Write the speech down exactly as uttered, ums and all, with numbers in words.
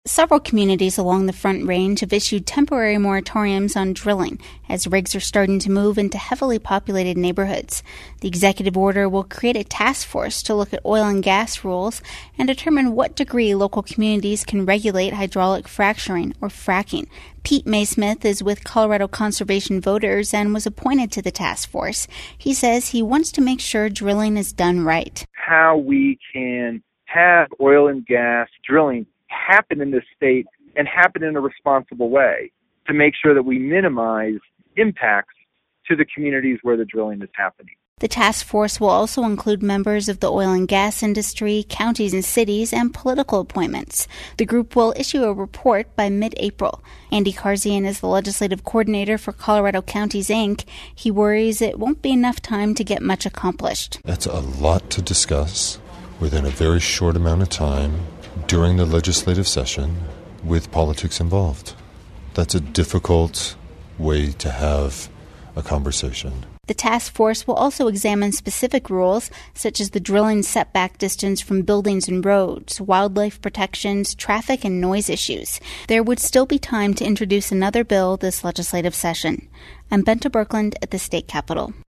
Several communities along the Front Range have issued temporary moratoriums on drilling as rigs are starting to move into heavily populated neighborhoods. The executive order will create a task force to look at oil and gas rules and determine what degree local communities can regulate hydraulic fracturing or fracking. Pete Maysmith is with Colorado Conservation Voters and was appointed to the task force. He says he wants to make sure drilling is done right. How we can have oil and gas drilling happen in this state and happen in a responsible way to make sure that we minimize impacts to the communities where the drilling is happening. The task force will also include members of the oil and gas industry, counties and cities, and political appointments. The group will issue a report by mid-April. Andy Karzian is the legislative coordinator for Colorado Counties, Incorporated. He worries it won't be enough time to get much accomplished. That's a lot to discuss within a very short amount of time during the legislative session with politics involved. That's a difficult way to have a conversation. The task force will also examine specific rules, such as the drilling setback distance from buildings and roads, wildlife protections, traffic and noise issues. There would still be time to introduce another bill this legislative session. I'm Benta Birkeland at the State Capitol.